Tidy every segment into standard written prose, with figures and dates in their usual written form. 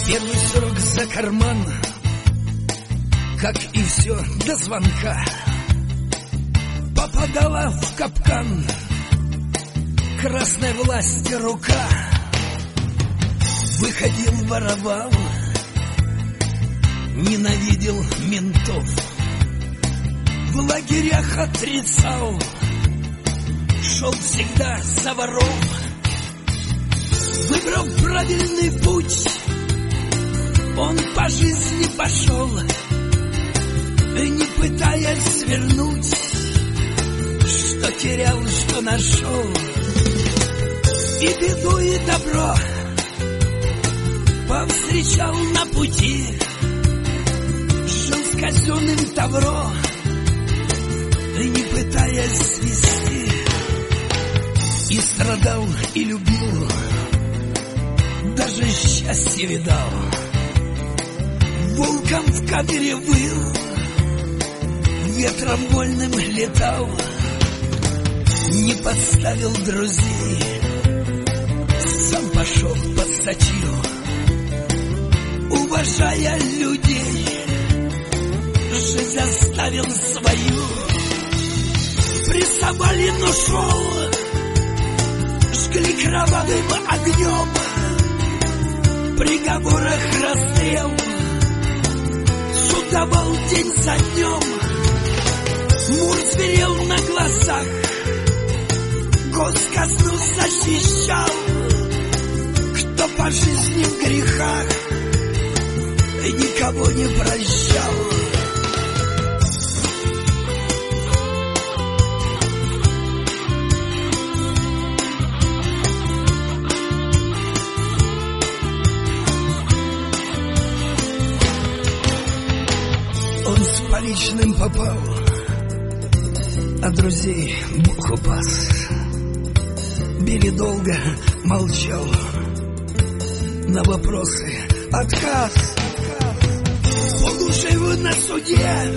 Первый срок за карман, как и все до звонка. Попадала в капкан красной власти рука. Выходил, воровал, ненавидел ментов, в лагерях отрицал, шел всегда за воров. Выбрал правильный путь, он по жизни пошел, не пытаясь свернуть, что терял, что нашел. И беду, и добро повстречал на пути, жил с казенным тавро, не пытаясь свести. И страдал, и любил, даже счастье видал. Волком в камере выл, ветром вольным летал, не подставил друзей, сам пошел, подсочил, уважая людей, жизнь оставил свою. Прессовали, но шел, жгли кровавым огнем, в приговорах расстрел, суд давал день за днем. Мур зверел на глазах, госказну защищал, кто по жизни в грехах никого не прощал. Он с поличным попал, а друзей Бог упас. Били долго, молчал, на вопросы отказ. Полуживый на суде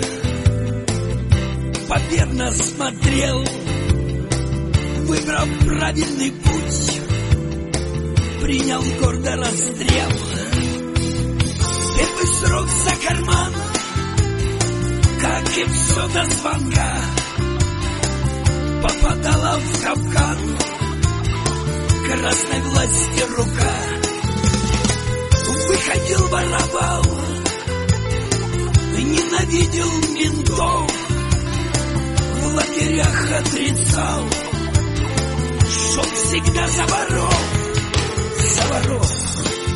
победно смотрел, выбрал правильный путь, принял гордо расстрел. Первый срок за карман, как и все до звонка, попадала в капкан красной власти рука. Выходил, воровал, ненавидел ментов, в лагерях отрицал, шел всегда за воров, за воров.